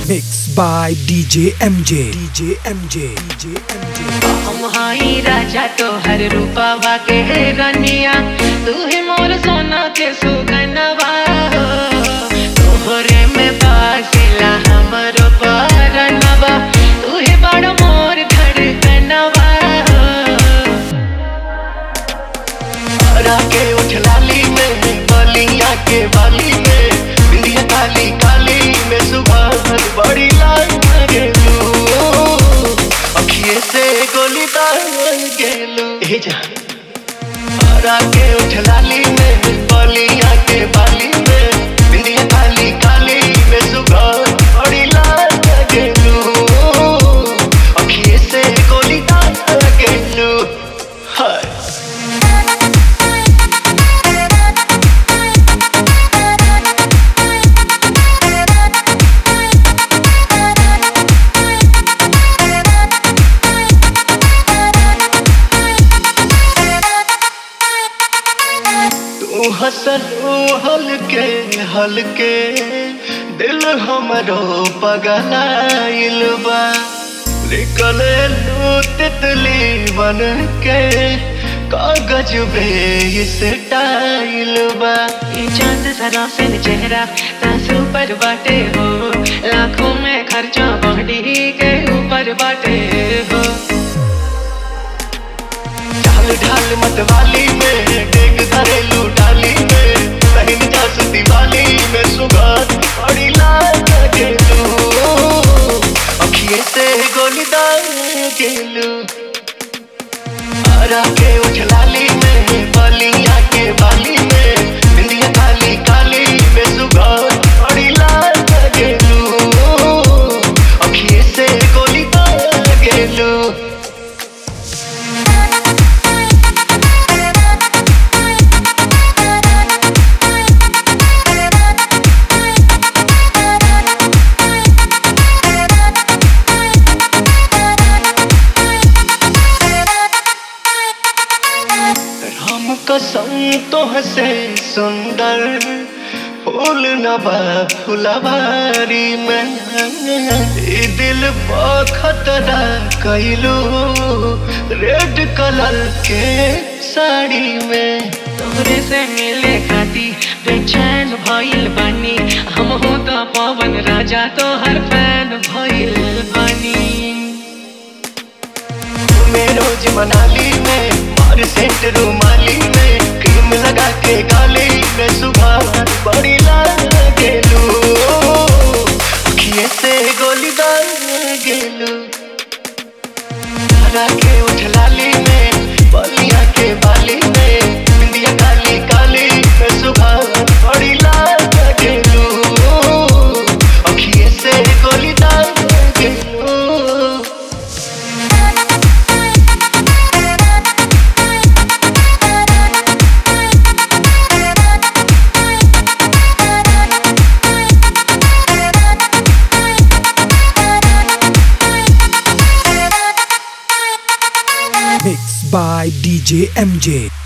Mixed by DJ MJ. DJ MJ. DJ MJ. हम हाई राजा तो हर रूपवा के रनिया, तू ही मोर सोना के सुगनवा, तोहरे में बासिला हमरो परनवा, तू ही बड़ मोर धड़कनवा। राके उठ लाली में बलिया के बाली में, बिंदिया काली काली में सुबह बड़ी लाल गेलू, अखिए से गोली दार गेलू। राके उठ लाली में बलिया के बाली में, बिंदिया काली काली में सुबह बड़ी लाल गेलू, अखिए से गोली दार गेलू। हसलू हलके हलके दिल हमरो पगलाइल बा, निकले लू तितली बन के कागज पे इस टाइल बा। ये चांद सरा से चेहरा तासू पर बाटे हो, लाखों में खर्चा बॉडी के ऊपर बाटे हो। ढाल ढाल मतवाली में डेग घरेलू डाली में, बहन जासती वाली में सुगात बड़ी लाल गेलू, अखिए से गोली दार गेलू। राके उठ लाली में बलिया के बाली में, बिंदिया काली काली में सुगात बड़ी लाल गेलू, अखिए से गोली दार गेलू। कसम तोहसे सुंदर फूल नबा फुलवारी में, दिल पर खतरा कैलू रेड कलर के साड़ी में। तोहरे से मिले खाती बेचैन भइल बानी, हम हो तो पवन राजा तो हर फैन भइल बानी। रोज मनाली में मार सेंट रुमाली में, क्रीम लगा के गाली में सुबह बड़ी लाल गेलू, अखिए से गोली दार गेलू। राके उठ लाली में बलिया के बाली में, बिंदिया काली काली में सुबह बड़ी लाल गेलू, अखिए से गोली दार गेलू। Mixed by DJ MJ.